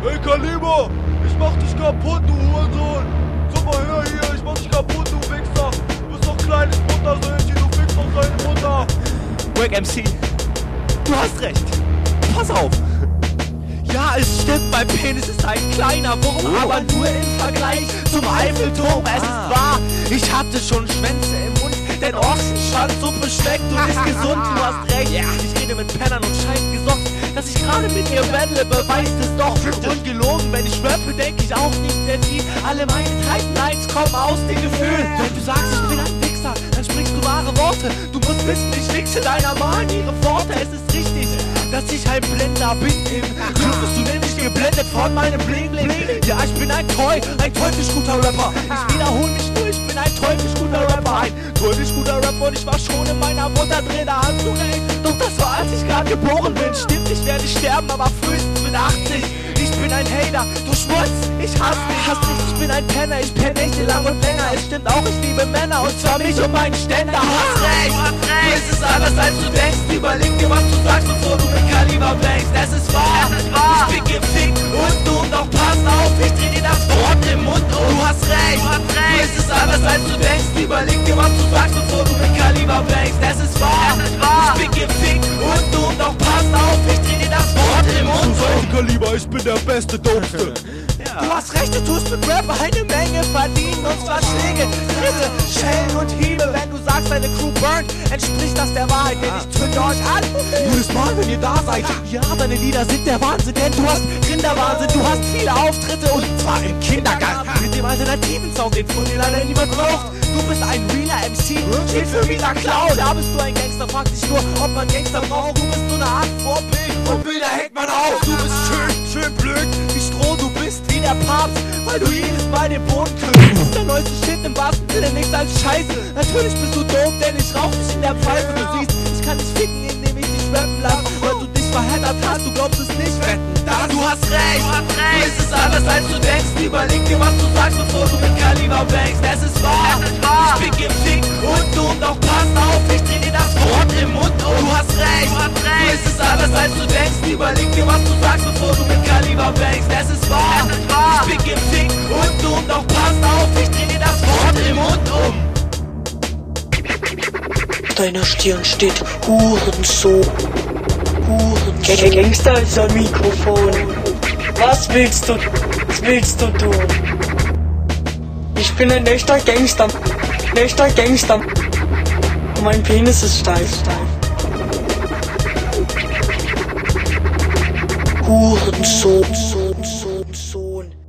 Ey Kaliber, ich mach dich kaputt, du Hurensohn. Komm mal her hier, ich mach dich kaputt, du Wichser. Du bist doch kleines Muttersöhnchen, du fickst doch deine Mutter. Wack MC, du hast recht. Pass auf. Ja, es stimmt, mein Penis ist ein kleiner Wurm, aber nur im Vergleich zum Eiffelturm. Es ist wahr, ich hatte schon Schwänze im Mund, denn Ochsenschwanzsuppe schmeckt und ist gesund. Du hast recht, ich rede mit Pennern und scheiß gesockt, dass ich gerade mit ihr wendle, beweist es doch. Ungelogen, wenn ich rappe, denk ich auch nicht sehr tief. Alle meine Tightlines kommen aus dem Gefühl. Wenn du sagst, ich bin ein Wichser, dann sprichst du wahre Worte. Du musst wissen, ich wichse deiner Mann ihre Pforte. Es ist richtig, dass ich ein Blender bin. Im Club bist du nämlich geblendet von meinem Bling-Bling. Ja, ich bin ein teuflisch guter Rapper. Ich wiederhole mich nur, ich bin ein teuflisch guter Rapper. Ein teuflisch guter Rapper und ich war schon in meiner Mutter drin, da hast du recht. Doch das war, als ich gerade geboren bin. Stimmt, ich werde sterben, aber frühestens mit 80. Ich bin ein Hater, du Schmutz, ich hasse dich, ich bin ein Penner, ich penne nächtelang und länger. Es stimmt auch, ich liebe Männer und zwar mich und meinen Ständer. Du hast recht, du ist es anders als du denkst. Überleg dir, was du sagst, bevor du mit Kaliber blängst. Es ist wahr, ich bin gefickt und dumm, doch pass auf, ich dreh dir das Wort im Mund um. Du hast recht, du ist es anders als du denkst. Überleg dir, was du sagst, bevor du mit Kaliber blängst. Es ist wahr, ich bin gefickt und dumm, doch pass auf, ich dreh dir das Wort im Mund um. Kaliber, ich bin der beste, Dopste. Du hast recht, du tust mit Rap eine Menge verdienen. Und zwar Schläge, Tritte, Schellen und Hiebe. Wenn du sagst, deine Crew burnt, entspricht das der Wahrheit, denn ich zünde euch an jedes Mal, wenn ihr da seid. Ja, deine Lieder sind der Wahnsinn, denn du hast Rinderwahnsinn. Du hast viele Auftritte und zwar im Kindergarten mit dem alternativen Sound, den von dir leider niemand braucht. Du bist ein realer MC, steht für Wiener Clown. Da bist du ein Gangster, frag dich nur, ob man Gangster braucht. Du bist so eine Art Vorbild und Bilder hängt man auf. Du bist schön blöd, wie Stroh, du bist wie der Papst, weil du jedes Mal den Boden küsst. Du bist der neueste Shit im wahrsten Sinne, nichts als Scheiße. Natürlich bist du doof, denn ich rauch dich in der Pfeife. Du siehst, ich kann dich ficken, indem ich dich rappen lasse. Weil du dich verheddert hast, du glaubst es nicht, wetten das. Du hast recht, du ist es anders als du denkst. Überleg dir, was du sagst, bevor du mit Kaliber blängst. Es ist wahr, ich bin gefickt und dumm, doch pass auf, ich dreh dir das Wort im Mund um. Du hast recht, du ist es anders als du denkst. Überleg dir, was du sagst, bevor du mit Kaliber blängst. Es ist wahr, ich bin gefickt und dumm, doch pass auf, ich dreh dir das Wort im Mund um. Deiner Stirn steht Hurensohn. Gangster ist ein Mikrofon. Was willst du tun? Ich bin ein echter Gangster. Mein Penis ist steif. Hurensohn.